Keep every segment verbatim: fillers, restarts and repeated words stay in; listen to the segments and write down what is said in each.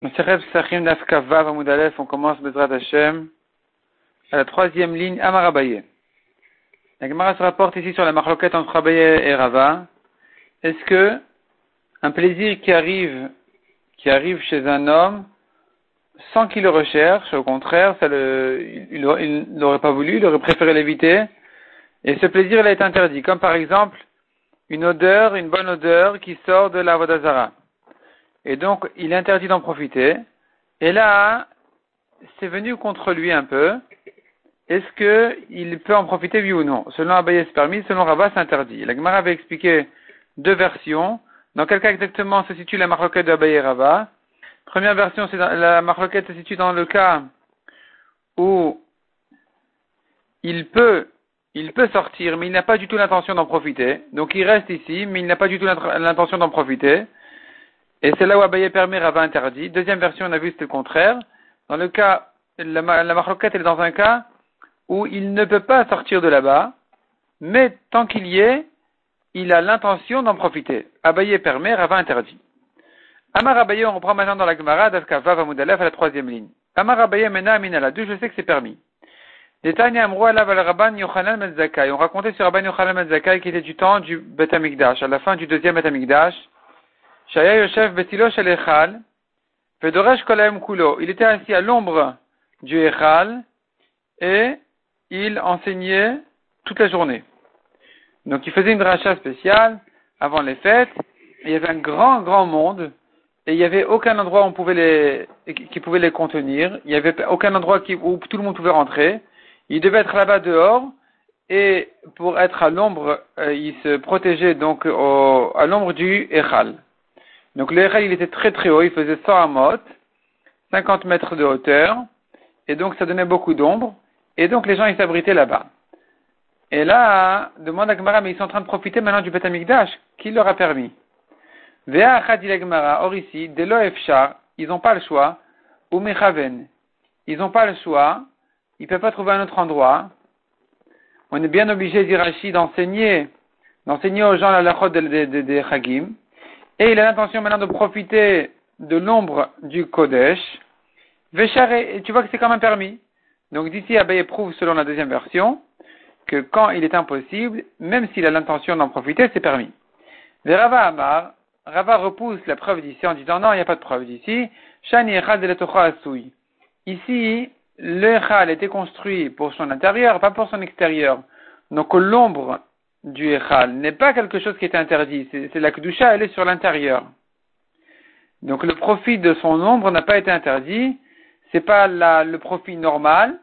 Masechet Pesachim Daf Kaf Vav Amud Aleph, on commence Bezrat Hashem à la troisième ligne Amar Abaye. La Gemara se rapporte ici sur la marloquette entre Abaye et Rava. Est-ce que un plaisir qui arrive, qui arrive chez un homme sans qu'il le recherche, au contraire, ça le, il n'aurait pas voulu, il aurait préféré l'éviter, et ce plaisir il a été interdit, comme par exemple une odeur, une bonne odeur qui sort de la Avodah Zara. Et donc, il est interdit d'en profiter. Et là, c'est venu contre lui un peu. Est-ce qu'il peut en profiter, oui ou non? Selon Abaye, c'est permis. Selon Rava, c'est interdit. La Gemara avait expliqué deux versions. Dans quel cas exactement se situe la marloquette d'Abaye et Rava? Première version, c'est dans, la marloquette se situe dans le cas où il peut, il peut sortir, mais il n'a pas du tout l'intention d'en profiter. Donc, il reste ici, mais il n'a pas du tout l'intention d'en profiter. Et c'est là où Abaye permet, Rava interdit. Deuxième version, on a vu, c'était le contraire. Dans le cas, la, la marloquette, elle est dans un cas où il ne peut pas sortir de là-bas, mais tant qu'il y est, il a l'intention d'en profiter. Abaye permet, Rava interdit. Amar Abaye, on reprend maintenant dans la Gemara, Davka Vav Amud Aleph à la troisième ligne. Amar Abaye mena aminala, d'où je sais que c'est permis. Détagne Amrou alav al Rabban Yochanan ben Zakkai. On racontait sur Rabban Yochanan ben Zakkai qui était du temps du Bet Hamikdash, à la fin du deuxième Bet Hamikdash. Shaya Yoshev Betilo Shel Echal, Vedoresh Kolaem Kulo. Il était assis à l'ombre du Echal et il enseignait toute la journée. Donc il faisait une dracha spéciale avant les fêtes. Il y avait un grand, grand monde et il n'y avait aucun endroit où on pouvait les, qui pouvait les contenir. Il n'y avait aucun endroit qui, où tout le monde pouvait rentrer. Il devait être là-bas dehors et pour être à l'ombre, euh, il se protégeait donc au, à l'ombre du Echal. Donc le Echal, il était très très haut, il faisait cent amot, cinquante mètres de hauteur, et donc ça donnait beaucoup d'ombre, et donc les gens ils s'abritaient là-bas. Et là, demande à Gemara, mais ils sont en train de profiter maintenant du Bet Hamikdash, qui leur a permis? Vea achad il Gemara, or ici, delo efshar, ils n'ont pas le choix, ou mechaven, ils n'ont pas le choix, ils ne peuvent pas trouver un autre endroit. On est bien obligé, dit Rashi, d'enseigner, d'enseigner aux gens la lachot des Chagim. Et il a l'intention maintenant de profiter de l'ombre du Kodesh. Vécharé, et tu vois que c'est quand même permis. Donc d'ici, Abaye prouve, selon la deuxième version, que quand il est impossible, même s'il a l'intention d'en profiter, c'est permis. Rava Amar, Rava repousse la preuve d'ici en disant non, il n'y a pas de preuve d'ici. Shani Echad de l'Etocha Asui. Ici, le Echal était construit pour son intérieur, pas pour son extérieur. Donc l'ombre du Echal n'est pas quelque chose qui est interdit, c'est, c'est la Kedusha, elle est sur l'intérieur. Donc le profit de son ombre n'a pas été interdit, c'est pas la, le profit normal,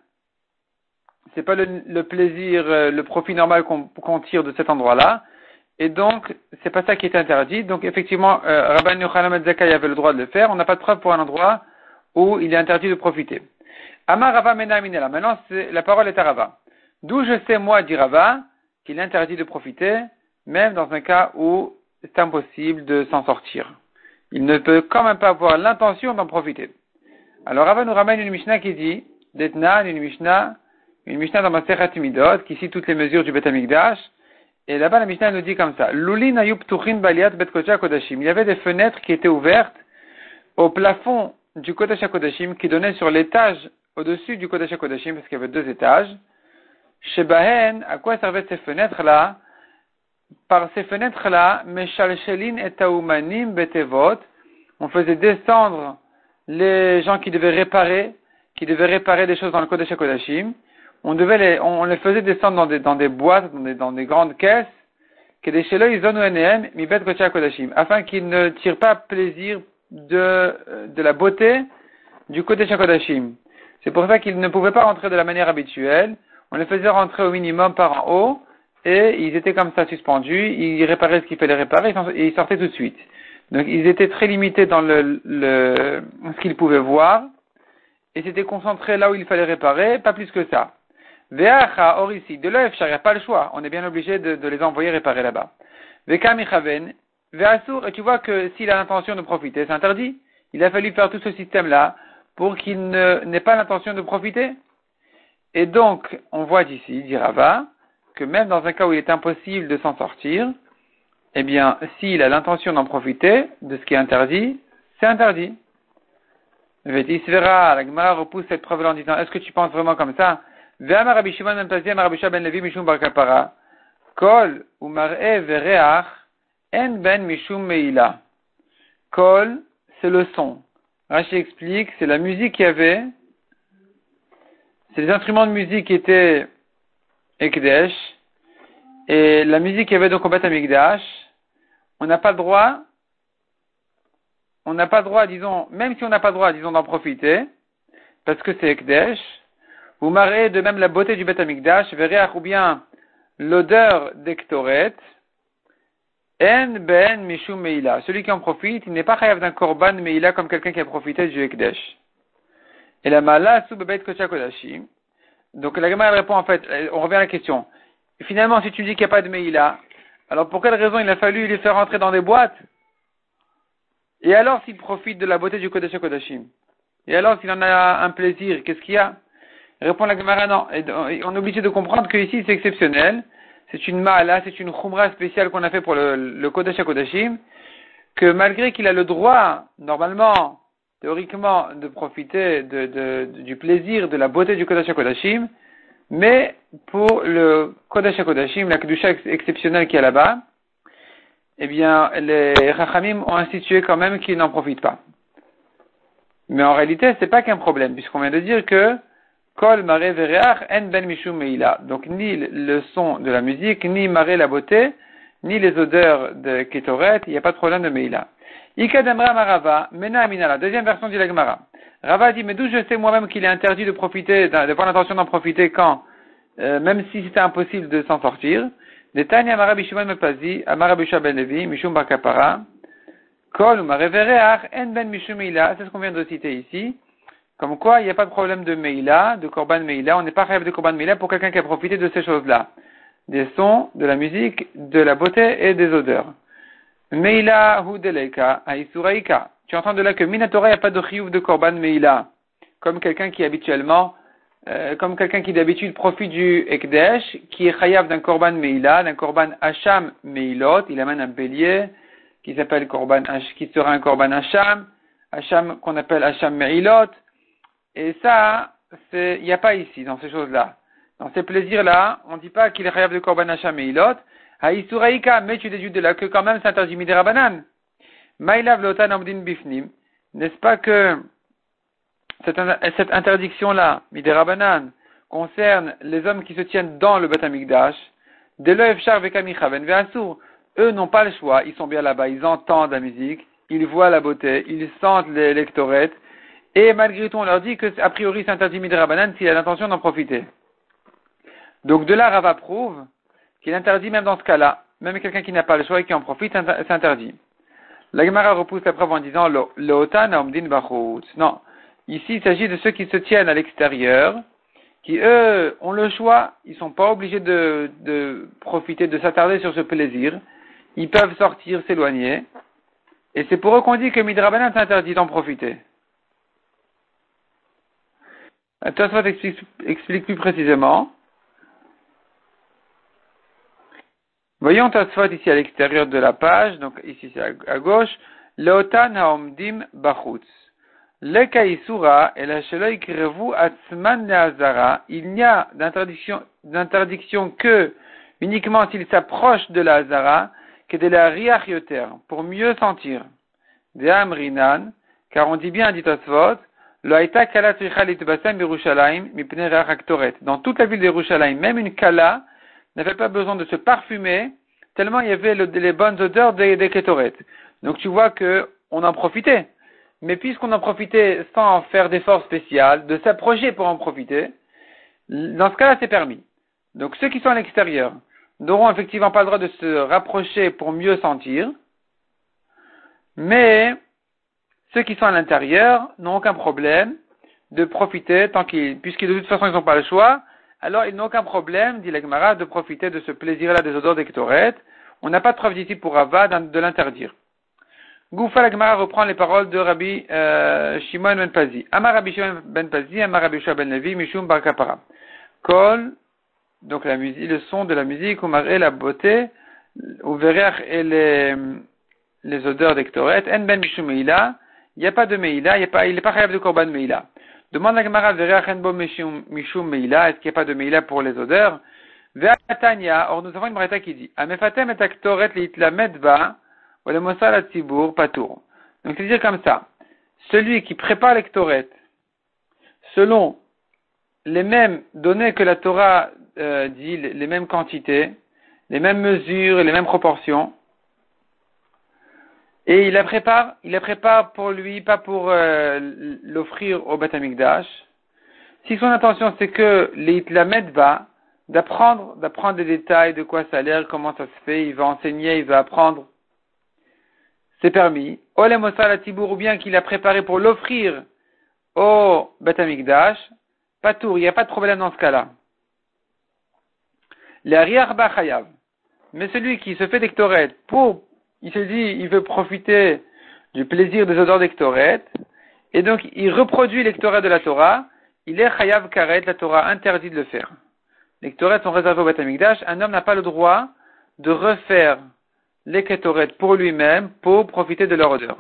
c'est pas le, le plaisir, le profit normal qu'on, qu'on tire de cet endroit-là, et donc c'est pas ça qui est interdit. Donc effectivement, euh, Rabban Yochanan ben Zakkai avait le droit de le faire, on n'a pas de preuve pour un endroit où il est interdit de profiter. Amar Rava mena minela, maintenant c'est, la parole est à Rava. D'où je sais moi, dit Rava, qu'il est interdit de profiter, même dans un cas où c'est impossible de s'en sortir. Il ne peut quand même pas avoir l'intention d'en profiter. Alors Rava nous ramène une Mishnah qui dit, Detnan, une Mishnah, une Mishnah dans Masechet Midot, qui cite toutes les mesures du Bet Hamikdash, et là-bas la Mishnah nous dit comme ça, Lulin ayub ptuchin baliat bet kodesh kodashim. Il y avait des fenêtres qui étaient ouvertes au plafond du Kodesh Kodashim qui donnait sur l'étage au-dessus du Kodesh Kodashim, parce qu'il y avait deux étages. Chez Bahen, à quoi servaient ces fenêtres-là? Par ces fenêtres-là, Meshalshelin et Taoumanim Betevot, on faisait descendre les gens qui devaient réparer, qui devaient réparer des choses dans le Kodesh HaKodashim. On devait les, on, on les faisait descendre dans des, dans des boîtes, dans des, dans des grandes caisses, que des shelo izonu enehem mibet Kodesh HaKodashim, afin qu'ils ne tirent pas plaisir de, de la beauté du Kodesh HaKodashim. C'est pour ça qu'ils ne pouvaient pas rentrer de la manière habituelle. On les faisait rentrer au minimum par en haut, et ils étaient comme ça suspendus, ils réparaient ce qu'il fallait réparer, et ils sortaient tout de suite. Donc ils étaient très limités dans le, le, ce qu'ils pouvaient voir, et s'étaient concentrés là où il fallait réparer, pas plus que ça. Ve'acha, or ici, de l'œuf, il n'y a pas le choix, on est bien obligé de, de les envoyer réparer là-bas. Ve'ka michaven, ve'asur, et tu vois que s'il a l'intention de profiter, c'est interdit. Il a fallu faire tout ce système-là pour qu'il ne, n'ait pas l'intention de profiter. Et donc, on voit d'ici, dit Rava, que même dans un cas où il est impossible de s'en sortir, eh bien, s'il a l'intention d'en profiter, de ce qui est interdit, c'est interdit. Vetisvera, la Gemara repousse cette preuve en disant, est-ce que tu penses vraiment comme ça? Ve'amar Rabbi Shimon ben Pazi, amar Rabbi Shua ben Levi, mishum bar kapara. Kol ou mar'e vereach, en ben mishum meila. Kol, c'est le son. Rashi explique, c'est la musique qu'il y avait, c'est les instruments de musique qui étaient Ekdesh, et la musique qu'il y avait donc au Beth Amikdash, on n'a pas le droit, on n'a pas le droit, disons, même si on n'a pas le droit, disons, d'en profiter, parce que c'est Ekdesh, ou marée de même la beauté du Beth Amikdash, vereach ou bien l'odeur d'Ektoret, en ben mishum meila. Celui qui en profite, il n'est pas chayav d'un korban meila comme quelqu'un qui a profité du Ekdesh. Et la mala sous bebet kocha kodashim. Donc la Gemara répond en fait, on revient à la question. Finalement, si tu dis qu'il n'y a pas de meila, alors pour quelle raison il a fallu les faire rentrer dans des boîtes? Et alors s'il profite de la beauté du Kodesh Kodashim? Et alors s'il en a un plaisir, qu'est-ce qu'il y a? Répond la Gemara, non. Et on est obligé de comprendre que ici c'est exceptionnel. C'est une ma'ala, c'est une khumra spéciale qu'on a fait pour le, le Kodesh Kodashim, que malgré qu'il a le droit, normalement, théoriquement, de profiter de, de, de, du plaisir, de la beauté du Kodesh Kodashim, mais pour le Kodesh Kodashim, la Kedusha exceptionnelle qui est là-bas, eh bien, les Chachamim ont institué quand même qu'ils n'en profitent pas. Mais en réalité, c'est pas qu'un problème, puisqu'on vient de dire que Kol maré vereach en ben mishum meila. Donc, ni le son de la musique, ni maré la beauté, ni les odeurs de Ketoret, il n'y a pas de problème de meila. Ikadamra marava, mena amina, la deuxième version du Gemara. Rava dit, mais d'où je sais moi-même qu'il est interdit de profiter, de prendre l'intention d'en profiter quand, euh, même si c'était impossible de s'en sortir. Detanya Amarabi Shimon Mepazi, Amarabi Shua ben Levi, Mishum bar kapara, Kol ou marevereach, en ben mishum meila. C'est ce qu'on vient de citer ici. Comme quoi, il n'y a pas de problème de meila, de korban meila. On n'est pas rêve de korban meila pour quelqu'un qui a profité de ces choses-là. Des sons, de la musique, de la beauté et des odeurs. Meila hu deleka, haïsuraïka. Tu entends de là que Minatora, il n'y a pas de chiyuv de korban meila. Comme quelqu'un qui habituellement, euh, comme quelqu'un qui d'habitude profite du Ekdesh, qui est chayav d'un korban meila, d'un korban hacham meilot. Il amène un bélier, qui s'appelle korban, qui sera un korban hacham, hacham qu'on appelle hacham meilot. Et ça, c'est, il n'y a pas ici, dans ces choses-là. Dans ces plaisirs-là, on ne dit pas qu'il est chayav de korban hacham meilot. Haïsuraïka, mais tu déduis de là que quand même c'est interdit midera banan. Maïlav lotan amdin bifnim. N'est-ce pas que cette, cette interdiction-là, midera banan, concerne les hommes qui se tiennent dans le Beth Amikdash, de l'oefchar vekamichaven ve'asur. Eux n'ont pas le choix, ils sont bien là-bas, ils entendent la musique, ils voient la beauté, ils sentent les lectorettes, et malgré tout on leur dit que a priori c'est interdit midera banan s'il a l'intention d'en profiter. Donc de là Rava prouve qu'il est interdit même dans ce cas-là, même quelqu'un qui n'a pas le choix et qui en profite, c'est interdit. La Gemara repousse la preuve en disant Lo'otan amdin bachutz. Non, ici il s'agit de ceux qui se tiennent à l'extérieur, qui eux ont le choix, ils sont pas obligés de, de profiter, de s'attarder sur ce plaisir, ils peuvent sortir, s'éloigner, et c'est pour eux qu'on dit que midrabanan c'est interdit d'en profiter. Tosfot explique, explique plus précisément. Voyons Tosfot ici à l'extérieur de la page, donc ici c'est à, à gauche, Leotan haomdim bachutz. Le kaïsura et la sheloi krevu atzman neazara. Il n'y a d'interdiction, d'interdiction que uniquement s'il s'approche de la hazara, que de la riach yoter, pour mieux sentir. De amrinan, car on dit bien, dit Tosfot, lo haïta kala tzricha litbasem birushalayim mipnei riach aktoret. Dans toute la ville d'Yerushalayim, même une kala n'avait pas besoin de se parfumer, tellement il y avait le, les bonnes odeurs des, des kétoret. Donc tu vois que on en profitait. Mais puisqu'on en profitait sans faire d'effort spécial, de s'approcher pour en profiter, dans ce cas-là c'est permis. Donc ceux qui sont à l'extérieur n'auront effectivement pas le droit de se rapprocher pour mieux sentir, mais ceux qui sont à l'intérieur n'ont aucun problème de profiter, tant qu'ils, puisqu'ils de toute façon ils n'ont pas le choix, alors ils n'ont aucun problème, dit la Gemara, de profiter de ce plaisir-là des odeurs d'Ektoret. On n'a pas de preuve d'ici pour Rava de l'interdire. Goufa la Gemara reprend les paroles de Rabbi euh, Shimon ben Pazi. Amar Rabbi Shimon ben Pazi, Amar Rabbi Shua ben Levi, Mishum bar kapara. Kol, donc la musique, le son de la musique, Umar et la beauté, Uverech et les, les odeurs d'Ektoret, En ben Mishum meila, il n'y a pas de Meïla, il n'est pas, il est pas chayav de Korban Meïla. Demande la Gemara, Vereachenbo Mishum Meïla, est-ce qu'il n'y a pas de Meïla pour les odeurs? Ve'atanya, or nous avons une braïta qui dit, Amefatem et aktoret liitlamed ba, ou le mosal atzibour patour. Donc c'est dire comme ça, celui qui prépare l'ektoret, selon les mêmes données que la Torah euh, dit, les, les mêmes quantités, les mêmes mesures et les mêmes proportions, et il la prépare, il la prépare pour lui, pas pour euh, l'offrir au Beth Amikdash. Si son intention c'est que l'itlamed ba, d'apprendre, d'apprendre des détails de quoi ça a l'air, comment ça se fait, il va enseigner, il va apprendre, c'est permis. Ole Mosal Atibour, ou bien qu'il a préparé pour l'offrir au Beth Amikdash, pas tout, il n'y a pas de problème dans ce cas-là. L'Ariach Ba Chayav. Mais celui qui se fait d'Ektoret pour, il se dit, il veut profiter du plaisir des odeurs d'Ektoret, et donc il reproduit l'Ektoret de la Torah, il est Chayav Karet, la Torah interdit de le faire. Les Ketoret sont réservés au Beth Amikdash. Un homme n'a pas le droit de refaire les Ketoret pour lui-même pour profiter de leur odeur.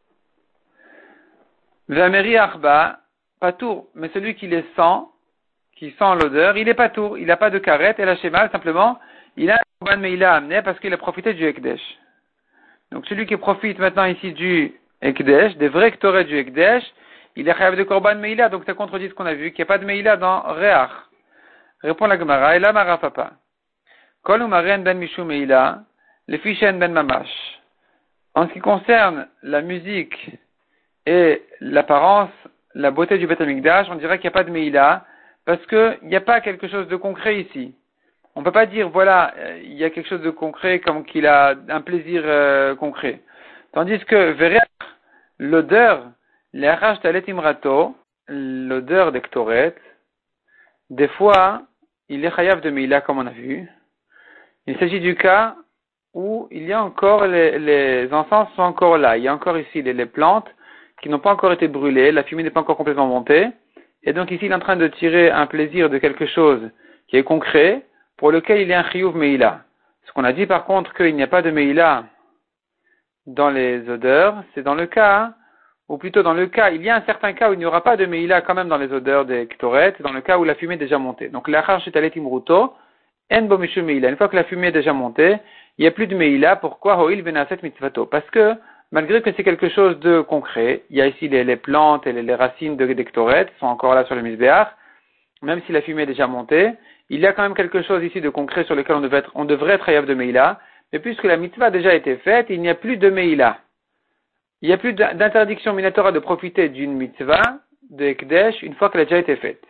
Vameri Arba, patour, mais celui qui les sent, qui sent l'odeur, il est patour, il n'a pas de karet, et la Shemal, simplement, il a un korban mais il a amené parce qu'il a profité du Ekdesh. Donc celui qui profite maintenant ici du Ekdesh, des vrais Ketoret du Ekdesh, il est chayav de korban meila, donc ça contredit ce qu'on a vu, qu'il n'y a pas de meila dans Reach. Répond la Gemara, et là, Mara Papa. Kol umaren ben mishum meila, le fishen ben mamash. En ce qui concerne la musique et l'apparence, la beauté du Beth Amikdash, on dirait qu'il n'y a pas de meila, parce qu'il n'y a pas quelque chose de concret ici. On ne peut pas dire, voilà, il y a quelque chose de concret comme qu'il a un plaisir euh, concret. Tandis que, Vereach, l'odeur, l'Arash Talet Imrato, l'odeur d'Ektoret, des fois, il est chayav de Meila, comme on a vu. Il s'agit du cas où il y a encore les, les encens sont encore là. Il y a encore ici les, les plantes qui n'ont pas encore été brûlées, la fumée n'est pas encore complètement montée. Et donc ici, il est en train de tirer un plaisir de quelque chose qui est concret, pour lequel il y a un chiyuv Meila. Ce qu'on a dit par contre qu'il n'y a pas de Meila dans les odeurs, c'est dans le cas, ou plutôt dans le cas, il y a un certain cas où il n'y aura pas de Meila quand même dans les odeurs des Ketoret, dans le cas où la fumée est déjà montée. Donc l'achar shetalet imruto, en bo mishum Meila. Une fois que la fumée est déjà montée, il n'y a plus de Meila. Pourquoi? Hoil venaset mitzvato. Parce que, malgré que c'est quelque chose de concret, il y a ici les, les plantes et les, les racines de, des Ketoret, sont encore là sur le misbéach, même si la fumée est déjà montée, il y a quand même quelque chose ici de concret sur lequel on, devait être, on devrait être hayav de Meila, mais puisque la mitzvah a déjà été faite, il n'y a plus de Meila. Il n'y a plus d'interdiction minatora de profiter d'une mitzvah, de Ekdesh, une fois qu'elle a déjà été faite.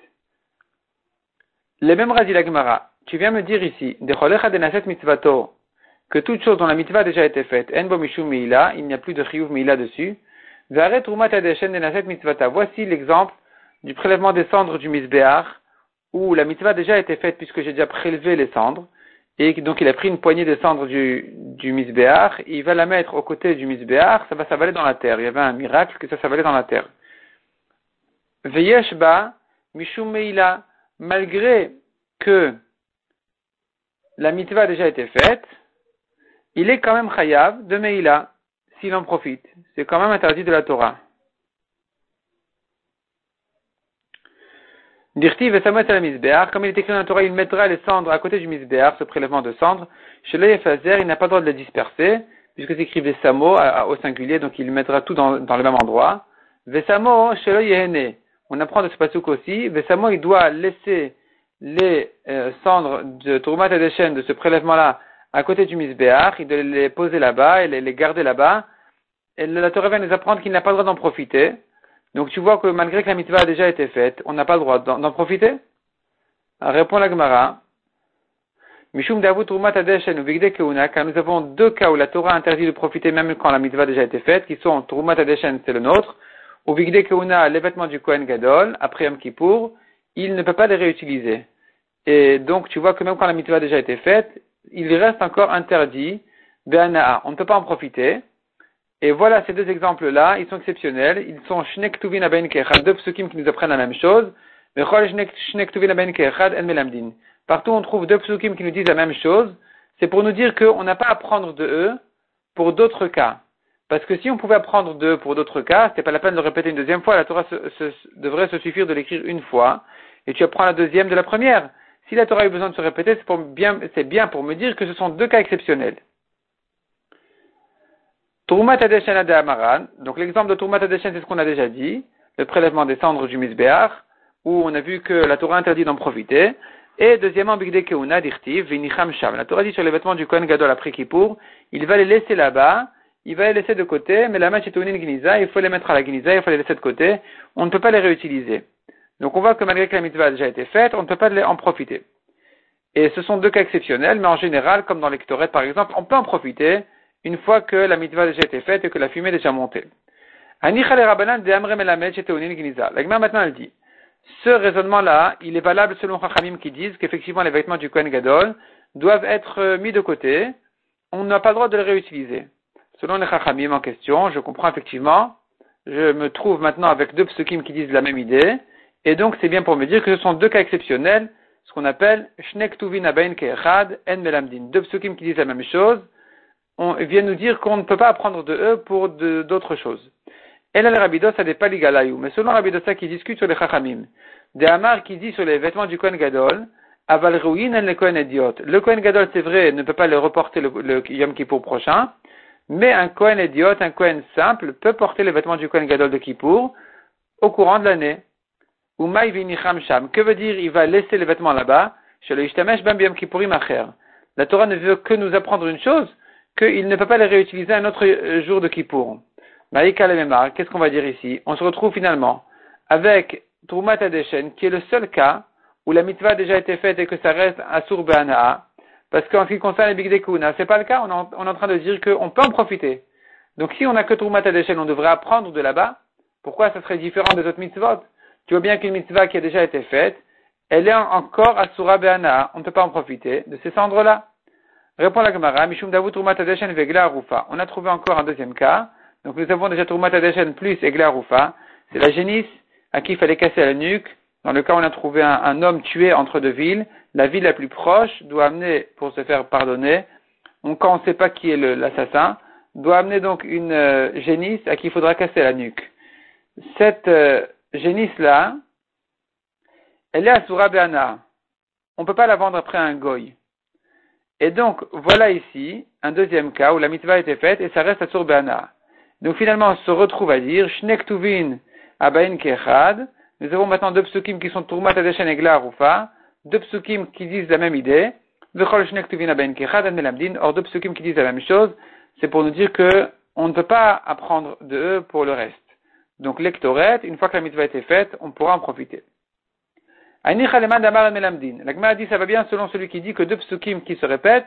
Les mêmes radis la Gemara, tu viens me dire ici, de cholecha de naset mitzvato, que toute chose dont la mitzvah a déjà été faite, en bo mishum Meila, il n'y a plus de chiyuv Meila dessus, v'aret trumat adeshen de naset mitzvata. Voici l'exemple du prélèvement des cendres du misbéach, où la mitzvah a déjà été faite puisque j'ai déjà prélevé les cendres, et donc il a pris une poignée de cendres du, du misbéach, il va la mettre aux côtés du misbéach, ça va s'avaler dans la terre. Il y avait un miracle que ça s'avalait dans la terre. Veyesh ba mishum meila, malgré que la mitzvah a déjà été faite, il est quand même chayav de meila, s'il en profite. C'est quand même interdit de la Torah. Dirtiv et Samuel à la misbéach, comme il est écrit dans la Torah, il mettra les cendres à côté du misbéach, ce prélèvement de cendres. Chez l'Efazer, il n'a pas le droit de les disperser, puisque c'est écrit Vesamo au singulier, donc il mettra tout dans, dans le même endroit. Vesamo, chez l'Yehene. On apprend de ce pasuk aussi. Vesamo, il doit laisser les euh, cendres de Trumat Adeshen, de ce prélèvement-là, à côté du misbéach, il doit les poser là-bas et les, les garder là-bas. Et la Torah vient nous apprendre qu'il n'a pas le droit d'en profiter. Donc tu vois que malgré que la mitzvah a déjà été faite, on n'a pas le droit d'en, d'en profiter. Alors, répond la Gemara. Mishum Davut Trumat Adeshen ou Vigde Keuna, car nous avons deux cas où la Torah interdit de profiter même quand la mitzvah a déjà été faite, qui sont Trumat Adeshen, c'est le nôtre, ou Vigde Keuna, les vêtements du Kohen Gadol, après Yom Kippour, il ne peut pas les réutiliser. Et donc tu vois que même quand la mitzvah a déjà été faite, il reste encore interdit, Be'ana'a, on ne peut pas en profiter. Et voilà ces deux exemples-là, ils sont exceptionnels. Ils sont Shnek Tuvin Aben Kechad, deux psukim qui nous apprennent la même chose. Shnek Tuvin Aben Kechad En Melamdin. Partout on trouve deux psukim qui nous disent la même chose. C'est pour nous dire qu'on n'a pas à prendre de eux pour d'autres cas. Parce que si on pouvait apprendre deux pour d'autres cas, c'était pas la peine de le répéter une deuxième fois, la Torah se, se, devrait se suffire de l'écrire une fois, et tu apprends la deuxième de la première. Si la Torah a eu besoin de se répéter, c'est, pour bien, c'est bien pour me dire que ce sont deux cas exceptionnels. Turumat Hadeshen Ade Amaran, donc l'exemple de Turumat Hadeshen, c'est ce qu'on a déjà dit, le prélèvement des cendres du Misbéach, où on a vu que la Torah interdit d'en profiter. Et deuxièmement, Bigde Keuna Dirtiv, Vinicham Sham. La Torah dit sur les vêtements du Kohen Gadol après Kippour, il va les laisser là-bas, il va les laisser de côté, mais la match est une Gniza, il faut les mettre à la Gniza, il faut les laisser de côté, on ne peut pas les réutiliser. Donc on voit que malgré que la mitzvah a déjà été faite, on ne peut pas en profiter. Et ce sont deux cas exceptionnels, mais en général, comme dans l'Ektoret par exemple, on peut en profiter une fois que la mitzvah a déjà été faite et que la fumée est déjà montée. La Gemara maintenant elle dit, ce raisonnement-là, il est valable selon Chachamim qui disent qu'effectivement les vêtements du Kohen Gadol doivent être mis de côté, on n'a pas le droit de les réutiliser. Selon les Chachamim en question, je comprends effectivement, je me trouve maintenant avec deux psukim qui disent la même idée, et donc c'est bien pour me dire que ce sont deux cas exceptionnels, ce qu'on appelle Shnek Tuvin Abain Keechad En Melamdin. Deux psukim qui disent la même chose, on vient nous dire qu'on ne peut pas apprendre de eux pour de, d'autres choses. Et là, le Rabidos a des paligalayou, mais selon Rabidosa qui discute sur les Chachamim, des Hamar qui dit sur les vêtements du Kohen Gadol, Aval Ruin en le Kohen Idiot. Le Kohen Gadol, c'est vrai, ne peut pas le reporter le, le Yom Kippour prochain, mais un Kohen Idiot, un Kohen simple, peut porter les vêtements du Kohen Gadol de Kippour au courant de l'année. Ou Maï Vinicham Sham. Que veut dire, il va laisser les vêtements là-bas, chez le Ishtamesh Bam Yom Kippourim Acher. La Torah ne veut que nous apprendre une chose, qu'il ne peut pas les réutiliser un autre jour de Kippour. Maïka le Memar, qu'est-ce qu'on va dire ici? On se retrouve finalement avec Trumat Hadeshen, qui est le seul cas où la mitzvah a déjà été faite et que ça reste Asur Be'ana'a. Parce qu'en ce qui concerne les Bigdei Keuna, c'est pas le cas, on est, en, on est en train de dire qu'on peut en profiter. Donc si on n'a que Trumat Hadeshen, on devrait apprendre de là-bas. Pourquoi ça serait différent des autres mitzvot? Tu vois bien qu'une mitzvah qui a déjà été faite, elle est encore Asura Be'ana'a. On ne peut pas en profiter de ces cendres-là. Répond la Gemara, Mishum Davu Trumat Hadeshen Vegla Arufa. On a trouvé encore un deuxième cas. Donc nous avons déjà Trumat Hadeshen plus Egla Arufa. C'est la génisse à qui il fallait casser la nuque. Dans le cas où on a trouvé un, un homme tué entre deux villes, la ville la plus proche doit amener, pour se faire pardonner, on, quand on ne sait pas qui est le, l'assassin, doit amener donc une euh, génisse à qui il faudra casser la nuque. Cette euh, génisse-là, elle est Asura Be'ana. On ne peut pas la vendre après un goy. Et donc, voilà ici un deuxième cas où la mitzvah a été faite et ça reste Asur Be'ana. Donc finalement, on se retrouve à dire Shnek Tuvin Abain Kechad. Nous avons maintenant deux psukim qui sont Trumat Hadeshen Egla Arufa, deux psukim qui disent la même idée. Vechol Shnek Tuvin Abain Kechad En Melamdin. Or deux psukim qui disent la même chose, c'est pour nous dire que on ne peut pas apprendre de eux pour le reste. Donc l'Ektoret, une fois que la mitzvah a été faite, on pourra en profiter. Aini Chaleman Damar En Melamdin. La Gemara dit ça va bien selon celui qui dit que deux psukim qui se répètent,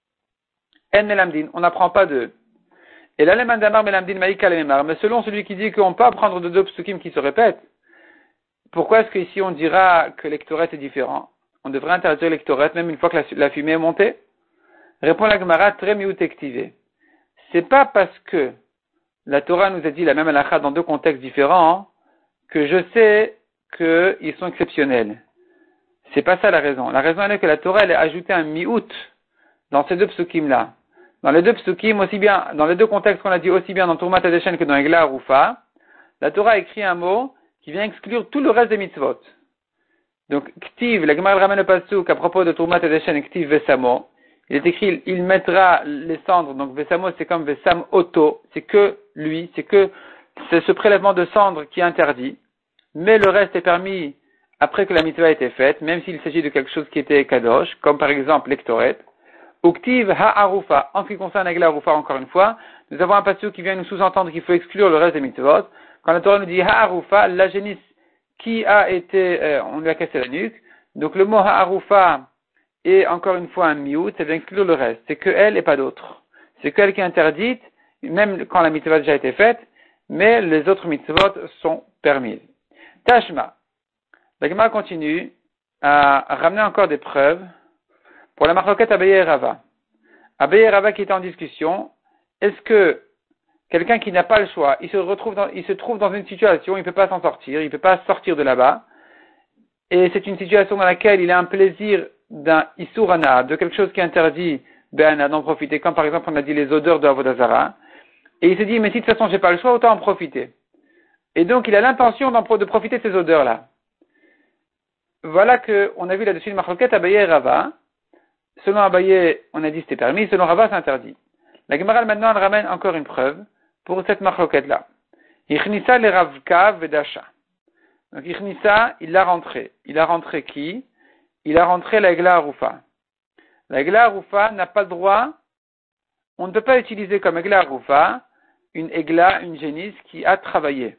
En Melamdin, on n'apprend pas d'eux. Et là, les mandamar melamdin maïka le memar. Mais selon celui qui dit qu'on peut apprendre de deux psukim qui se répètent, pourquoi est-ce qu'ici on dira que l'Ektoret est différent? On devrait interdire l'Ektoret même une fois que la, la fumée est montée? Répond la Gemara très mioutektivé. C'est pas parce que la Torah nous a dit la même halakha dans deux contextes différents que je sais qu'ils sont exceptionnels. C'est pas ça la raison. La raison elle est que la Torah elle a ajouté un miout dans ces deux psukim-là. Dans les deux psukim, aussi bien, dans les deux contextes qu'on a dit aussi bien dans Trumat Hadeshen que dans Egla Arufa, la Torah a écrit un mot qui vient exclure tout le reste des mitzvot. Donc, Ktiv, la Gemara ramène le pasuk à propos de Trumat Hadeshen, Ktiv Vesamo. Il est écrit, il mettra les cendres, donc Vesamo c'est comme Vesam Oto, c'est que lui, c'est que, c'est ce prélèvement de cendres qui est interdit, mais le reste est permis après que la mitzvah a été faite, même s'il s'agit de quelque chose qui était kadosh, comme par exemple l'Ektoret. Uktiv ha'arufa. En ce qui concerne Egla Arufa, encore une fois, nous avons un passage qui vient nous sous-entendre qu'il faut exclure le reste des mitzvot. Quand la Torah nous dit ha'arufa, la génisse qui a été, euh, on lui a cassé la nuque. Donc le mot ha'arufa est encore une fois un miout, ça vient exclure le reste. C'est que elle et pas d'autre. C'est qu'elle qui est interdite, même quand la mitzvah a déjà été faite, mais les autres mitzvot sont permises. Tashma. La Gemara continue à ramener encore des preuves pour la marloquette Abaye et Rava. Abaye et Rava qui est en discussion, est-ce que quelqu'un qui n'a pas le choix, il se retrouve dans, il se trouve dans une situation, il ne peut pas s'en sortir, il ne peut pas sortir de là-bas, et c'est une situation dans laquelle il a un plaisir d'un Isurana, de quelque chose qui est interdit, ben, d'en profiter, comme par exemple on a dit les odeurs de Avodazara, Et il se dit, mais si de toute façon j'ai pas le choix, autant en profiter. Et donc il a l'intention de profiter de ces odeurs-là. Voilà que on a vu là-dessus une marloquette Abaye et Rava. Selon Abaye, on a dit c'était permis, selon Rava, c'est interdit. La Gemara maintenant elle ramène encore une preuve pour cette marloquette-là. Ichnissa le Ravka Vedasha. Donc Ichnissa, il l'a rentré. Il a rentré qui? Il a rentré la Egla Arufa. La Egla Arufa n'a pas le droit, on ne peut pas utiliser comme Egla Arufa une Egla, une génisse qui a travaillé.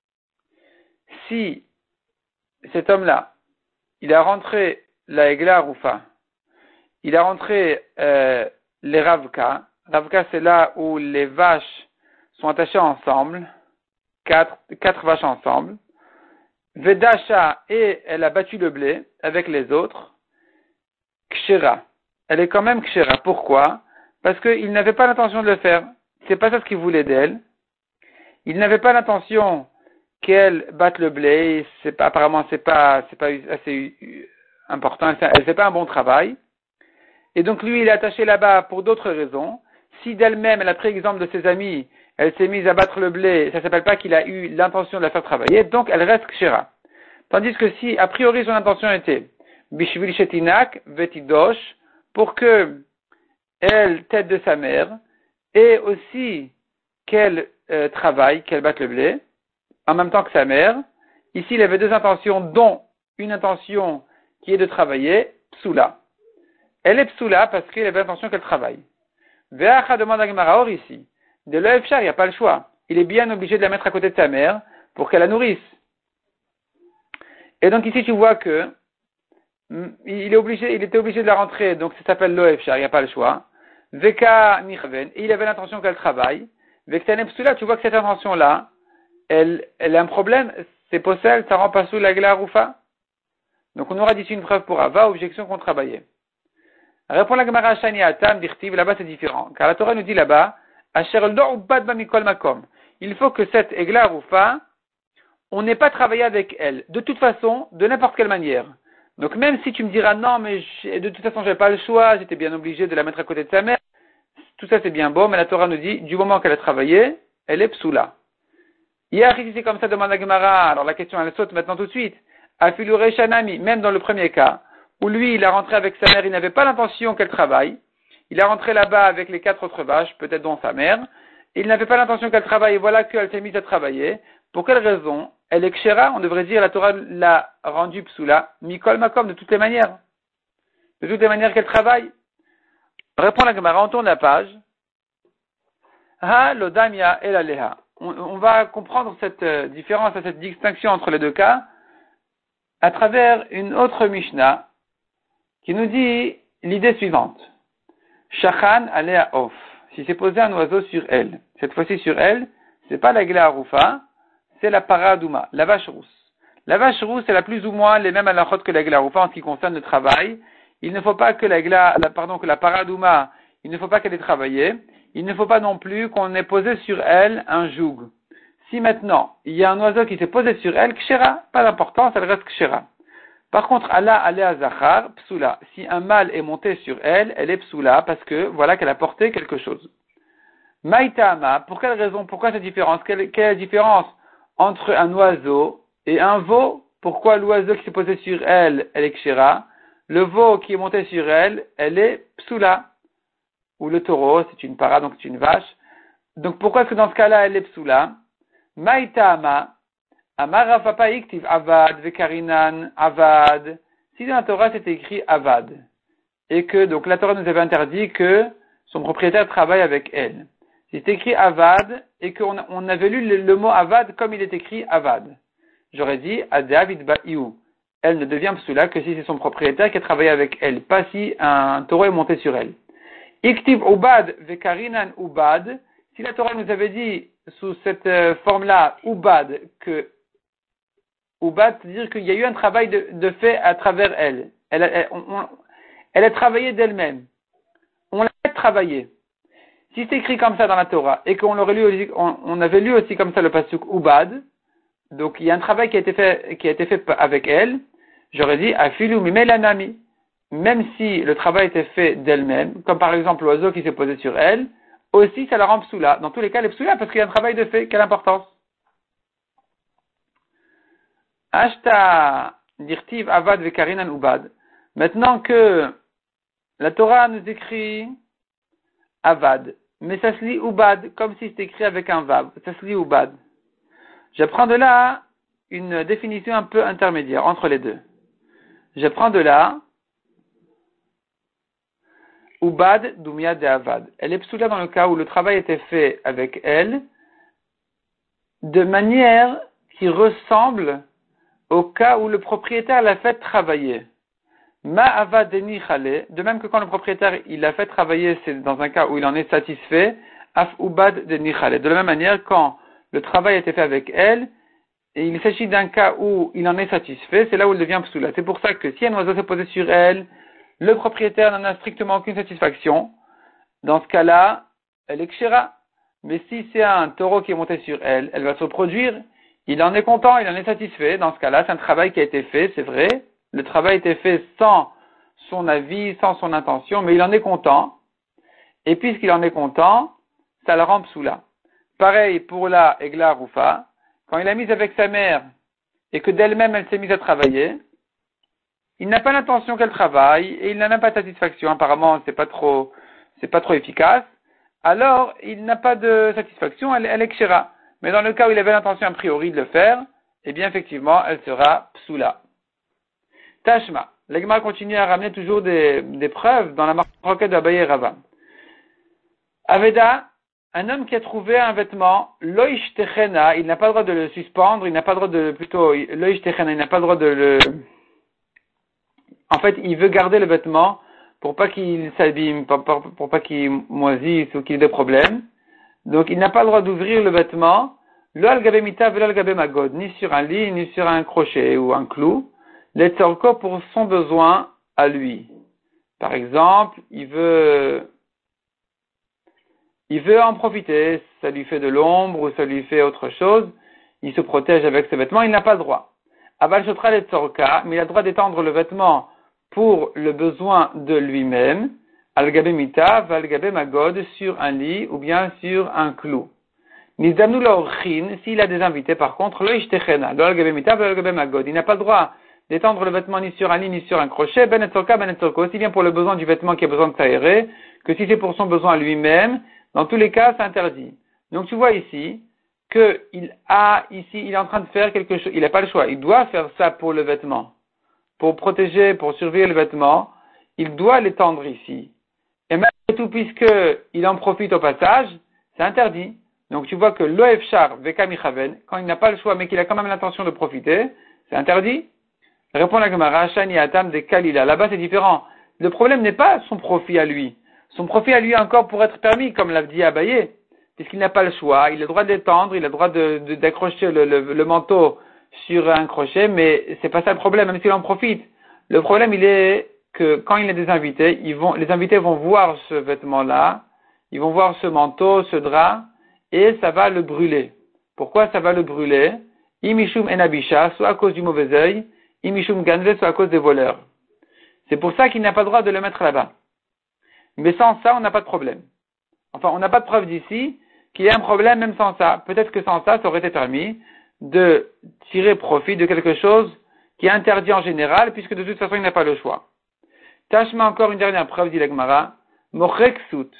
Si cet homme-là, il a rentré la Egla Arufa, il a rentré euh, les Ravka. Ravka, c'est là où les vaches sont attachées ensemble, quatre, quatre vaches ensemble. Vedasha, et elle a battu le blé avec les autres. Kshera. Elle est quand même kshera. Pourquoi? Parce qu'il n'avait pas l'intention de le faire. C'est pas ça ce qu'il voulait d'elle. Il n'avait pas l'intention qu'elle batte le blé. C'est pas, apparemment, c'est pas, c'est pas assez important. Elle fait pas un bon travail. Et donc, lui, il est attaché là-bas pour d'autres raisons. Si d'elle-même, elle a pris exemple de ses amis, elle s'est mise à battre le blé, ça s'appelle pas qu'il a eu l'intention de la faire travailler, donc elle reste kshera. Tandis que si, a priori, son intention était bishvil shetinak vetidosh, pour que elle t'aide de sa mère, et aussi qu'elle euh, travaille, qu'elle batte le blé, en même temps que sa mère. Ici, il avait deux intentions, dont une intention qui est de travailler, psoula. Elle est psoula parce qu'il avait l'intention qu'elle travaille. Ve'acha demande à Gemara, or ici, de l'Efchar, il n'y a pas le choix. Il est bien obligé de la mettre à côté de sa mère pour qu'elle la nourrisse. Et donc ici, tu vois que il est obligé, il était obligé de la rentrer, donc ça s'appelle l'Efchar, il n'y a pas le choix. Veka nichven, et il avait l'intention qu'elle travaille. Vektanem psoula, tu vois que cette intention-là, elle, elle a un problème, c'est possel, ça rend pas sous la gla roufa. Donc on aura d'ici une preuve pour Ava, objection contre travailler. Répond la Gemara Shani Atam d'Irtiv, là-bas c'est différent. Car la Torah nous dit là-bas, Asher el-do' ubad b'mikol makom. Il faut que cette Egla Roufa, on n'ait pas travaillé avec elle. De toute façon, de n'importe quelle manière. Donc même si tu me diras non, mais de toute façon j'avais pas le choix, j'étais bien obligé de la mettre à côté de sa mère, tout ça c'est bien beau, mais la Torah nous dit, du moment qu'elle a travaillé, elle est psoula. Hier, si c'est comme ça, demande la Gemara, alors la question elle saute maintenant tout de suite. Afilure Shanami, même dans le premier cas, où lui, il a rentré avec sa mère, il n'avait pas l'intention qu'elle travaille. Il a rentré là-bas avec les quatre autres vaches, peut-être dont sa mère. Il n'avait pas l'intention qu'elle travaille, et voilà qu'elle s'est mise à travailler. Pour quelle raison? Elle est kshera, on devrait dire, la Torah l'a rendue psoula, mikol makom, de toutes les manières. De toutes les manières qu'elle travaille. Répond la Gemara, on tourne la page. Ha, lodamia et la leha. On, on va comprendre cette euh, différence, cette distinction entre les deux cas, à travers une autre Mishnah, qui nous dit l'idée suivante. Shachan alea of. Si c'est posé un oiseau sur elle, cette fois-ci sur elle, c'est pas la gla arufa, c'est la paradouma, la vache rousse. La vache rousse, elle a plus ou moins les mêmes halachot que la gla arufa en ce qui concerne le travail. Il ne faut pas que la gla, la, pardon, que la paradouma, il ne faut pas qu'elle ait travaillé. Il ne faut pas non plus qu'on ait posé sur elle un joug. Si maintenant, il y a un oiseau qui s'est posé sur elle, kshera, pas d'importance, elle reste kshera. Par contre, Allah alea zachar, psoula. Si un mâle est monté sur elle, elle est psoula parce que voilà qu'elle a porté quelque chose. Maïtama, pour quelle raison, pourquoi cette différence? Quelle, quelle est la différence entre un oiseau et un veau? Pourquoi l'oiseau qui s'est posé sur elle, elle est kshera? Le veau qui est monté sur elle, elle est psoula. Ou le taureau, c'est une para, donc c'est une vache. Donc pourquoi est-ce que dans ce cas-là, elle est psoula? Maïtama, Amar Papa Iktiv Avad Vekarinan Avad. Si dans la Torah c'est écrit Avad, et que donc la Torah nous avait interdit que son propriétaire travaille avec elle. Si c'est écrit Avad, et qu'on on avait lu le, le mot Avad comme il est écrit Avad, j'aurais dit Adavid Ba'iou. Elle ne devient psoula que si c'est son propriétaire qui a travaillé avec elle, pas si un taureau est monté sur elle. Iktiv Ubad Vekarinan Ubad. Si la Torah nous avait dit sous cette euh, forme-là Ubad que Ubad, c'est-à-dire qu'il y a eu un travail de, de fait à travers elle. Elle a, elle, on, on, elle a travaillé d'elle-même. On l'a fait travailler. Si c'est écrit comme ça dans la Torah, et qu'on l'aurait lu, on, on avait lu aussi comme ça le pasuk Ubad, donc il y a un travail qui a été fait, qui a été fait avec elle, j'aurais dit, Afilu mimelanami. Même si le travail était fait d'elle-même, comme par exemple l'oiseau qui s'est posé sur elle, aussi ça la rend psoula. Dans tous les cas, elle est psoula parce qu'il y a un travail de fait. Quelle importance? Ashta dirtiv avad vekarinan ubad. Maintenant que la Torah nous écrit avad, mais ça se lit ubad, comme si c'était écrit avec un vav. Ça se lit ubad. J'apprends de là une définition un peu intermédiaire entre les deux. J'apprends de là ubad dumia de avad. Elle est psoula dans le cas où le travail était fait avec elle de manière qui ressemble au cas où le propriétaire l'a fait travailler. Ma avad deni chale, de même que quand le propriétaire il l'a fait travailler, c'est dans un cas où il en est satisfait, af ubad deni chale. De la même manière, quand le travail a été fait avec elle, et il s'agit d'un cas où il en est satisfait, c'est là où il devient psoula. C'est pour ça que si un oiseau s'est posé sur elle, le propriétaire n'en a strictement aucune satisfaction. Dans ce cas-là, elle est kshera. Mais si c'est un taureau qui est monté sur elle, elle va se reproduire. Il en est content, il en est satisfait. Dans ce cas-là, c'est un travail qui a été fait, c'est vrai. Le travail a été fait sans son avis, sans son intention, mais il en est content. Et puisqu'il en est content, ça le rend psoula. Pareil pour la Egla Rufa. Quand il a mis avec sa mère et que d'elle-même elle s'est mise à travailler, il n'a pas l'intention qu'elle travaille et il n'en a pas de satisfaction. Apparemment, c'est pas trop, c'est pas trop efficace. Alors, il n'a pas de satisfaction, elle, elle est kshera. Mais dans le cas où il avait l'intention a priori de le faire, eh bien, effectivement, elle sera psoula. Tashma. L'Egma continue à ramener toujours des, des preuves dans la marquette d'Abaye et Rava. Aveda, un homme qui a trouvé un vêtement, loish techena, il n'a pas le droit de le suspendre, il n'a pas le droit de, plutôt, loish techena, il n'a pas le droit de le, en fait, il veut garder le vêtement pour pas qu'il s'abîme, pour, pour, pour pas qu'il moisisse ou qu'il ait des problèmes. Donc, il n'a pas le droit d'ouvrir le vêtement, lo al gabe mita velo al gabe magod, ni sur un lit, ni sur un crochet ou un clou, les tzorko pour son besoin à lui. Par exemple, il veut, il veut en profiter, ça lui fait de l'ombre ou ça lui fait autre chose, il se protège avec ce vêtement, il n'a pas le droit. Abal shotra les tzorka, mais il a le droit d'étendre le vêtement pour le besoin de lui-même, al-gabe mita, val-gabe magod, sur un lit ou bien sur un clou. Nizamnu l'orchin, s'il a des invités par contre, lo ishtechena, lo al-gabe mita, val-gabe magod, il n'a pas le droit d'étendre le vêtement ni sur un lit ni sur un crochet, ben etzorka, ben etzorko, aussi bien pour le besoin du vêtement qui a besoin de s'aérer, que si c'est pour son besoin lui-même, dans tous les cas, c'est interdit. Donc tu vois ici, que il a, ici, il est en train de faire quelque chose, il n'a pas le choix, il doit faire ça pour le vêtement. Pour protéger, pour surveiller le vêtement, il doit l'étendre ici. Et même tout, puisqu'il en profite au passage, c'est interdit. Donc tu vois que l'oefchar veka michaven, quand il n'a pas le choix, mais qu'il a quand même l'intention de profiter, c'est interdit. Répond la Gemara, Shani Atam de Kalila. Là-bas c'est différent. Le problème n'est pas son profit à lui. Son profit à lui encore pour être permis, comme l'a dit Abaye, puisqu'il n'a pas le choix, il a le droit d'étendre, il a le droit de, de, d'accrocher le, le, le manteau sur un crochet, mais c'est pas ça le problème, même s'il en profite. Le problème, il est que quand il a des invités, ils vont, les invités vont voir ce vêtement-là, ils vont voir ce manteau, ce drap, et ça va le brûler. Pourquoi ça va le brûler? Imishum enabisha, soit à cause du mauvais œil, imishum ganve, soit à cause des voleurs. C'est pour ça qu'il n'a pas le droit de le mettre là-bas. Mais sans ça, on n'a pas de problème. Enfin, on n'a pas de preuve d'ici qu'il y a un problème même sans ça. Peut-être que sans ça, ça aurait été permis de tirer profit de quelque chose qui est interdit en général, puisque de toute façon, il n'a pas le choix. Tashma, encore une dernière preuve, dit l'Agmara. Mocheksut,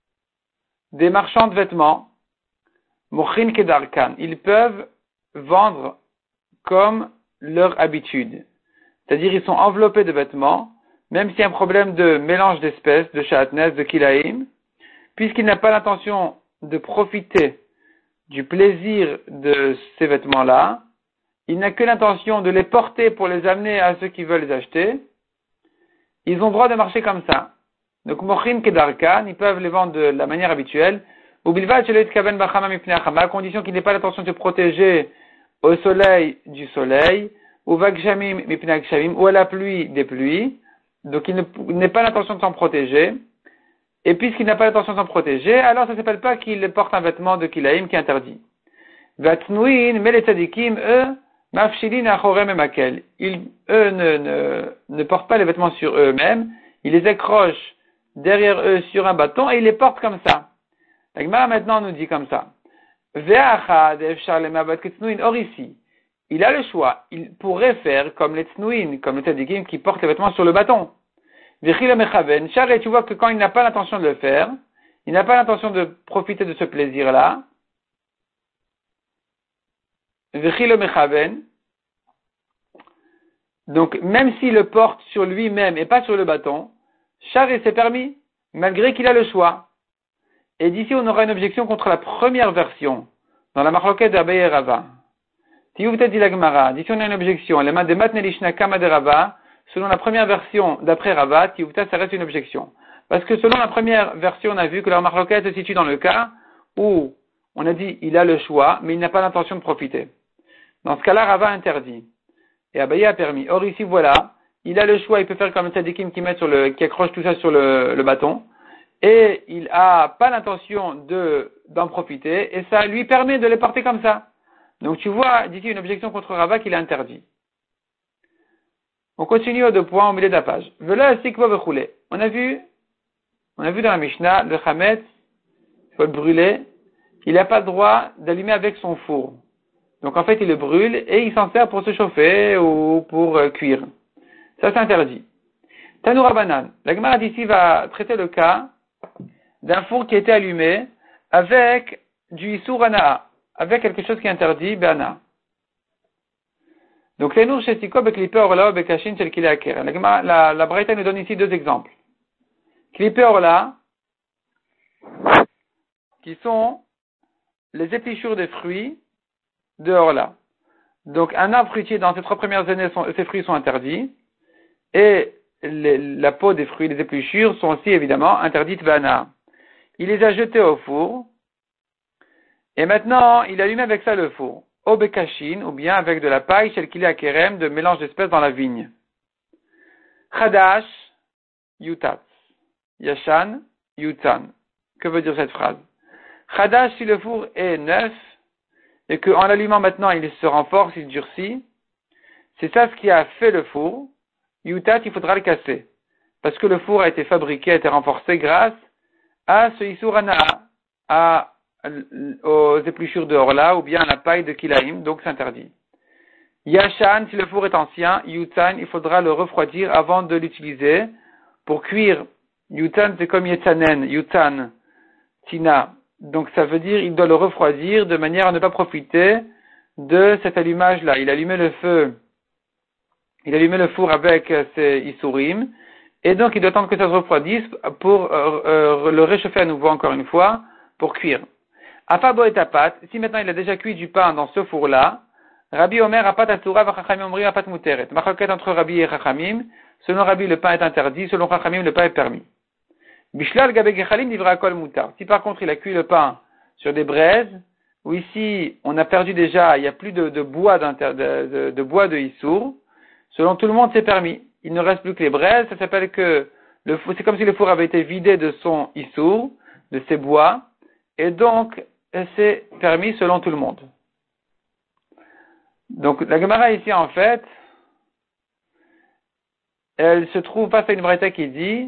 des marchands de vêtements, mochin kedarkan, ils peuvent vendre comme leur habitude. C'est-à-dire, ils sont enveloppés de vêtements, même s'il y a un problème de mélange d'espèces, de chatnes, de kilaïm, puisqu'il n'a pas l'intention de profiter du plaisir de ces vêtements-là, il n'a que l'intention de les porter pour les amener à ceux qui veulent les acheter, ils ont le droit de marcher comme ça. Donc, mochin kedarkan, ils peuvent les vendre de la manière habituelle, ou bilvad shelo yitkaven bachama mipnei hachama, à condition qu'il n'ait pas l'intention de se protéger au soleil du soleil, ou vagshamim mipnei gshamim, ou à la pluie des pluies, donc il n'a pas l'intention de s'en protéger, et puisqu'il n'a pas l'intention de s'en protéger, alors ça ne s'appelle pas qu'il porte un vêtement de kilaïm qui est interdit. Vatnouin, mais les tzadikim, eux, mafshilin achorem et makel. Ils, eux, ne, ne, ne portent pas les vêtements sur eux-mêmes, ils les accrochent derrière eux sur un bâton et ils les portent comme ça. La Gemara maintenant nous dit comme ça. Or ici, il a le choix. Il pourrait faire comme les tsnouin, comme les tzadikim qui portent les vêtements sur le bâton. Tu vois que quand il n'a pas l'intention de le faire, il n'a pas l'intention de profiter de ce plaisir-là. Donc, même s'il le porte sur lui-même et pas sur le bâton, Charé c'est permis, malgré qu'il a le choix. Et d'ici, on aura une objection contre la première version, dans la Machloket d'Abaye et Rava. Si vous peut-être dit la Gemara, d'ici on a une objection, les mains de Matnelishna Kama de Rava, selon la première version d'après Rava, Tiyuvta, ça reste une objection. Parce que selon la première version, on a vu que la Machloket se situe dans le cas où on a dit il a le choix, mais il n'a pas l'intention de profiter. Dans ce cas-là, Rava interdit. Et Abaye a permis. Or ici, voilà, il a le choix, il peut faire comme le tzadikim qui met sur le, qui accroche tout ça sur le, le bâton. Et il a pas l'intention de, d'en profiter, et ça lui permet de les porter comme ça. Donc tu vois, d'ici une objection contre Rava qu'il a interdit. On continue aux deux points au milieu de la page. Vela sikva vechule. On a vu, on a vu dans la Mishnah, le chametz, il faut le brûler, il n'a pas le droit d'allumer avec son four. Donc en fait, il le brûle et il s'en sert pour se chauffer ou pour euh, cuire. Ça, c'est interdit. Tanoura Banan. La Gemara d'ici va traiter le cas d'un four qui a été allumé avec du Issour Anaa, avec quelque chose qui est interdit, Be'ana. Donc, les nours chez Siko, Beklipe Orla, Bekashin, tel qu'il est acquéré. La, la, la Braïta nous donne ici deux exemples. Klipe Orla, qui sont les épluchures des fruits de Orla. Donc, un arbre fruitier, dans ses trois premières années, son, ses fruits sont interdits, et les, la peau des fruits, les épluchures, sont aussi évidemment interdites, Be'ana. Il les a jetés au four, et maintenant, il allume avec ça le four. Au bekashin, ou bien avec de la paille, celle qu'il est à kerem, de mélange d'espèces dans la vigne. Chadash, yutatz. Yashan, yutan. Que veut dire cette phrase? Chadash, si le four est neuf, et qu'en l'allumant maintenant, il se renforce, il durcit, c'est ça ce qui a fait le four. Yutat, il faudra le casser. Parce que le four a été fabriqué, a été renforcé grâce à ce Issour Anaa, à aux épluchures de Orla ou bien à la paille de Kilaïm, donc c'est interdit. Yashan, si le four est ancien, Yutan, il faudra le refroidir avant de l'utiliser pour cuire. Yutan, c'est comme Yetzanen, Yutan, Tina. Donc ça veut dire il doit le refroidir de manière à ne pas profiter de cet allumage-là. Il allumait le feu, il allumait le four avec ses Issourim, et donc il doit attendre que ça se refroidisse pour euh, euh, le réchauffer à nouveau encore une fois, pour cuire. Afabo et tapat, si maintenant il a déjà cuit du pain dans ce four-là, Rabbi Omer apat asura va Chachamim omri apat muteret. Machaket entre Rabbi et Chachamim, selon Rabbi le pain est interdit, selon Chachamim le pain est permis. Bishlal gabe gechalim livra kol mutar. Si par contre il a cuit le pain sur des braises, où ici on a perdu déjà, il n'y a plus de, de bois de, de, de bois de Issour, selon tout le monde c'est permis. Il ne reste plus que les braises, ça s'appelle que le four, c'est comme si le four avait été vidé de son Issour, de ses bois, et donc c'est permis selon tout le monde. Donc la Gemara ici en fait, elle se trouve face à une braïta qui dit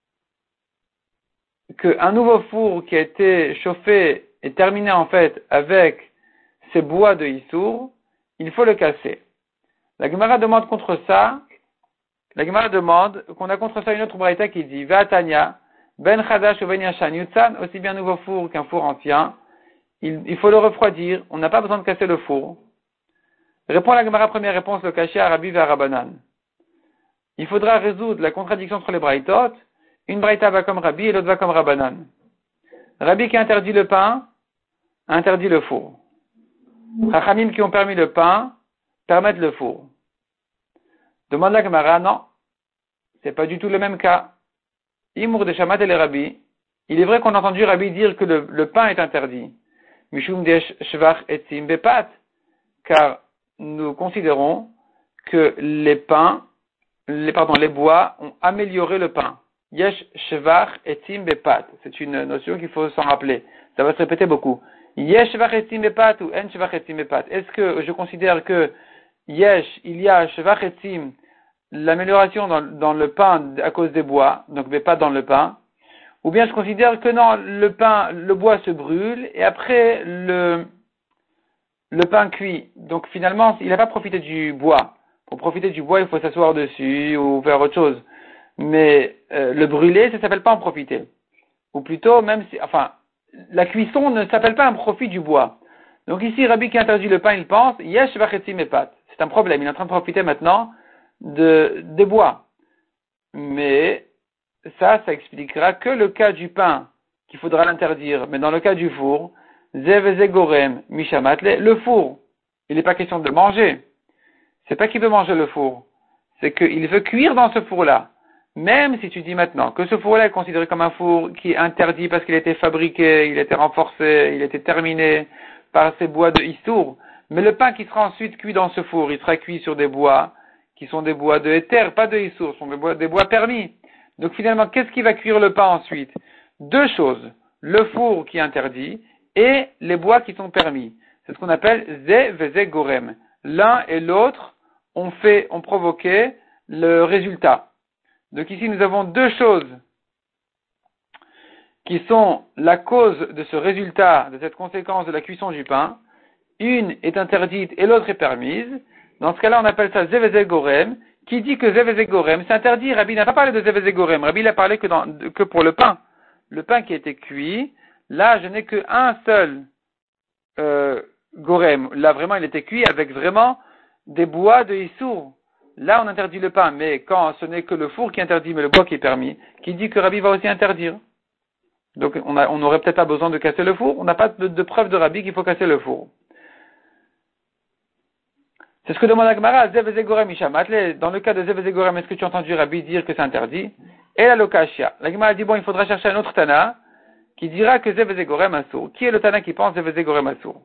qu'un nouveau four qui a été chauffé et terminé en fait avec ces bois de Issour, il faut le casser. La Gemara demande contre ça, la Gemara demande qu'on a contre ça une autre braïta qui dit Vatanya, Ben Chadash ou Ben Yashan Yutsan, aussi bien un nouveau four qu'un four ancien, il, il faut le refroidir, on n'a pas besoin de casser le four. Répond la Gemara, première réponse, le caché à Rabbi vers Rabbanan. Il faudra résoudre la contradiction entre les braïtot, une braïta va comme Rabbi et l'autre va comme Rabbanan. Rabbi qui interdit le pain, interdit le four. Chachamim qui ont permis le pain, permettent le four. Demande la Gemara, non, c'est pas du tout le même cas. Imour de Shamat et les Rabbi, il est vrai qu'on a entendu Rabbi dire que le, le pain est interdit. Mishum de Shvach et Tzim Bepat, car nous considérons que les pains, les, pardon, les bois ont amélioré le pain. Yesh Shvach et Tzim Bepat. C'est une notion qu'il faut s'en rappeler. Ça va se répéter beaucoup. Yesh Shvach et Tzim Bepat ou En Shvach et Tzim Bepat. Est-ce que je considère que Yesh, il y a Shvach et Tzim, l'amélioration dans, dans le pain à cause des bois, donc Bepat dans le pain, Ou bien je considère que non, le pain, le bois se brûle et après le, le pain cuit. Donc finalement, il n'a pas profité du bois. Pour profiter du bois, il faut s'asseoir dessus ou faire autre chose. Mais euh, le brûler, ça ne s'appelle pas en profiter. Ou plutôt, même si, enfin, la cuisson ne s'appelle pas un profit du bois. Donc ici, Rabbi qui interdit le pain, il pense, yesh vachetzi mepat. C'est un problème. Il est en train de profiter maintenant de, des bois. Mais ça, ça expliquera que le cas du pain qu'il faudra l'interdire. Mais dans le cas du four, zev gorem mishamatle, le four, il n'est pas question de manger. C'est pas qu'il veut manger le four. C'est qu'il veut cuire dans ce four-là. Même si tu dis maintenant que ce four-là est considéré comme un four qui est interdit parce qu'il a été fabriqué, il a été renforcé, il a été terminé par ces bois de Issour, mais le pain qui sera ensuite cuit dans ce four, il sera cuit sur des bois qui sont des bois de Éther, pas de Issour, ce sont des bois, des bois permis. Donc finalement, qu'est-ce qui va cuire le pain ensuite? Deux choses. Le four qui est interdit et les bois qui sont permis. C'est ce qu'on appelle Ze Veze Gorem. L'un et l'autre ont fait, ont provoqué le résultat. Donc ici, nous avons deux choses qui sont la cause de ce résultat, de cette conséquence de la cuisson du pain. Une est interdite et l'autre est permise. Dans ce cas-là, on appelle ça Zevezé Gorem. Qui dit que Zevezé Gorem, c'est interdit. Rabbi n'a pas parlé de Zevezé Gorem. Rabbi n'a parlé que, dans, que pour le pain. Le pain qui a été cuit, là, je n'ai qu'un seul euh, Gorem. Là, vraiment, il était cuit avec vraiment des bois de Issour. Là, on interdit le pain, mais quand ce n'est que le four qui est interdit, mais le bois qui est permis, qui dit que Rabbi va aussi interdire. Donc, on a, on n'aurait peut-être pas besoin de casser le four. On n'a pas de, de preuve de Rabbi qu'il faut casser le four. C'est ce que demande Agmara, Zev Zegorem Ishamat. Dans le cas de Zev Zegorem, est-ce que tu as entendu Rabbi dire que c'est interdit? Et la Lokashia. L'Agmara dit, bon, il faudra chercher un autre Tana qui dira que Zev Zegorem Assour. Qui est le Tana qui pense Zev Zegorem Assour?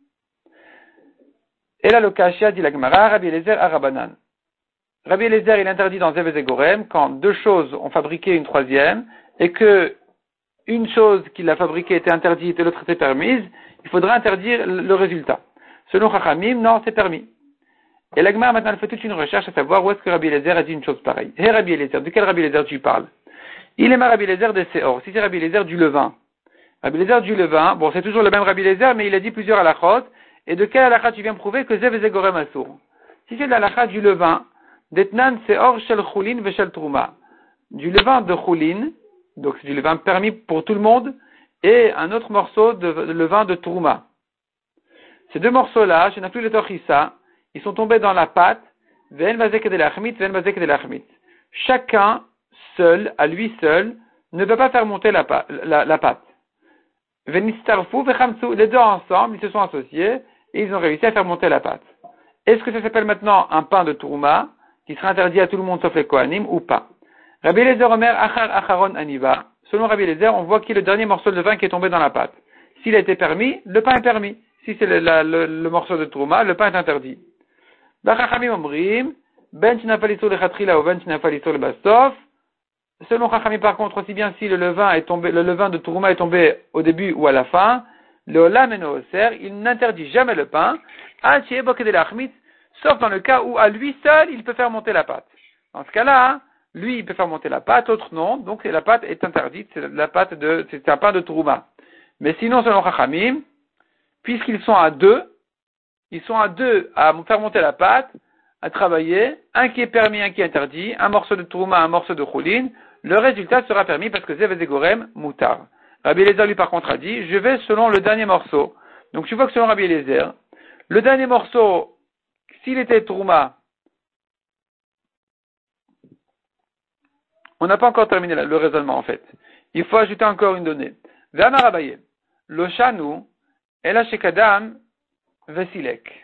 Et la Lokashia dit l'Agmara, Rabbi Eliezer Arabanan. Rabbi Eliezer, il interdit dans Zev Zegorem quand deux choses ont fabriqué une troisième et que une chose qu'il a fabriquée était interdite et l'autre était permise, il faudra interdire le résultat. Selon Chachamim, non, c'est permis. Et l'Agmara maintenant elle fait toute une recherche à savoir où est-ce que Rabbi Eliezer a dit une chose pareille. Hé Rabbi Eliezer, de quel Rabbi Eliezer tu parles? Il est ma Rabbi Eliezer de Seor. Si c'est Rabbi Eliezer du levain. Rabbi Eliezer du levain, bon c'est toujours le même Rabbi Eliezer, mais il a dit plusieurs halachot. Et de quel halakha tu viens prouver que Zev Zegorem Assour? Si c'est de l'halakha du levain, d'Etnan Seor Shel Chulin Veshel Trouma. Du levain de Chulin, donc c'est du levain permis pour tout le monde, et un autre morceau de, de levain de Trouma. Ces deux morceaux-là, je n'ai plus le Torchissa, ils sont tombés dans la pâte, Ven Vazek de l'Achmit, Ven Vazek de l'Achmit. Chacun, seul, à lui seul, ne peut pas faire monter la, la, la pâte. Venistarfu, Vechamsu, les deux ensemble, ils se sont associés, et ils ont réussi à faire monter la pâte. Est-ce que ça s'appelle maintenant un pain de Trouma, qui sera interdit à tout le monde sauf les Kohanim, ou pas? Rabbi Eliezer Omer, Achar Acharon Aniva. Selon Rabbi Eliezer, on voit qui est le dernier morceau de vin qui est tombé dans la pâte. S'il a été permis, le pain est permis. Si c'est le, la, le, le morceau de Trouma, le pain est interdit. Bachachamim Omrim, Ben Shinafalisur le Chatrila ou Ben Shinafalisur le Bastof. Selon Chachamim, par contre, aussi bien si le levain est tombé, le levain de Trouma est tombé au début ou à la fin, le Olam et Nooser, il n'interdit jamais le pain, sauf dans le cas où à lui seul, il peut faire monter la pâte. Dans ce cas-là, lui, il peut faire monter la pâte, l'autre non, donc la pâte est interdite, c'est la pâte de, c'est un pain de Trouma. Mais sinon, selon Chachamim, puisqu'ils sont à deux, ils sont à deux à faire monter la pâte, à travailler, un qui est permis, un qui est interdit, un morceau de Trouma, un morceau de Choulin, le résultat sera permis parce que Zev Zegorem Moutar. Rabbi Eliezer lui par contre a dit, je vais selon le dernier morceau. Donc tu vois que selon Rabbi Eliezer, le dernier morceau, s'il était Trouma, on n'a pas encore terminé le raisonnement en fait. Il faut ajouter encore une donnée. V'amar Abaye, lo shanu, ela shekadam vesilek.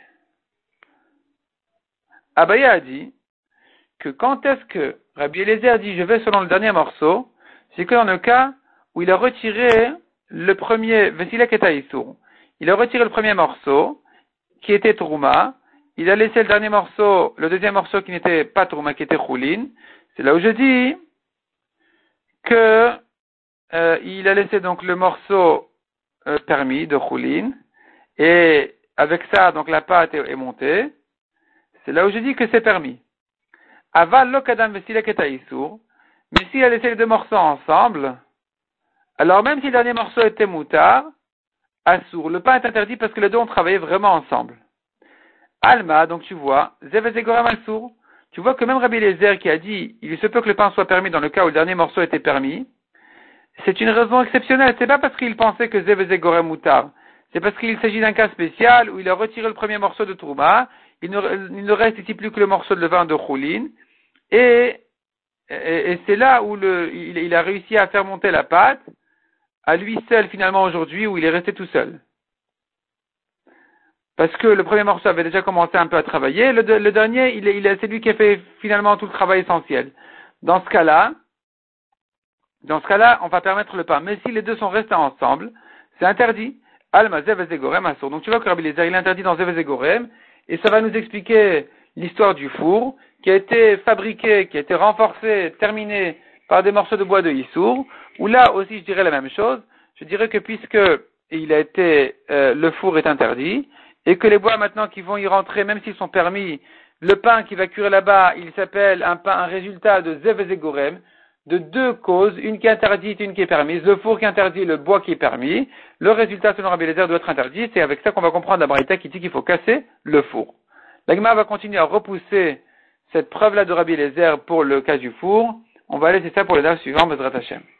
Abaye a dit que quand est-ce que Rabbi Eliezer dit je vais selon le dernier morceau, c'est que dans le cas où il a retiré le premier, vesilek et Issour. Il a retiré le premier morceau, qui était Trouma, il a laissé le dernier morceau, le deuxième morceau qui n'était pas Trouma, qui était Choulin. C'est là où je dis que euh, il a laissé donc le morceau euh, permis de Choulin, et avec ça, donc la pâte est, est montée. C'est là où je dis que c'est permis. Aval lo kadam vesilek et Issour. Mais s'il a laissé les deux morceaux ensemble, Alors même si le dernier morceau était moutar, assour, le pain est interdit parce que les deux ont travaillé vraiment ensemble. Alma, donc tu vois, Zevezegorem Alsour, tu vois que même Rabbi Eliezer qui a dit, il se peut que le pain soit permis dans le cas où le dernier morceau était permis, c'est une raison exceptionnelle, c'est pas parce qu'il pensait que Zevezegorem moutar, c'est parce qu'il s'agit d'un cas spécial où il a retiré le premier morceau de Trouma, il ne, il ne reste ici plus que le morceau de levain de Choulin, et, et, et c'est là où le, il, il a réussi à faire monter la pâte, à lui seul finalement aujourd'hui, où il est resté tout seul. Parce que le premier morceau avait déjà commencé un peu à travailler, le, le dernier, il est, il est, c'est lui qui a fait finalement tout le travail essentiel. Dans ce cas-là, dans ce cas-là, on va permettre le pain. Mais si les deux sont restés ensemble, c'est interdit. Alma Zevezegorem Assour. Donc tu vois que Rabbi Eliezer, il est interdit dans Zevezegorem, et ça va nous expliquer l'histoire du four, qui a été fabriqué, qui a été renforcé, terminé par des morceaux de bois de Issour, où là aussi je dirais la même chose. Je dirais que puisque il a été, euh, le four est interdit, et que les bois maintenant qui vont y rentrer, même s'ils sont permis, le pain qui va cuire là-bas, il s'appelle un pain, un résultat de Zevezegorem, de deux causes, une qui est interdite, une qui est permise, le four qui est interdit, le bois qui est permis, le résultat selon Rabbi Eliezer doit être interdit, c'est avec ça qu'on va comprendre la braïta qui dit qu'il faut casser le four. La Gemara va continuer à repousser cette preuve-là de Rabbi Eliezer pour le cas du four, on va laisser ça pour le daf suivant, Bezrat Hashem.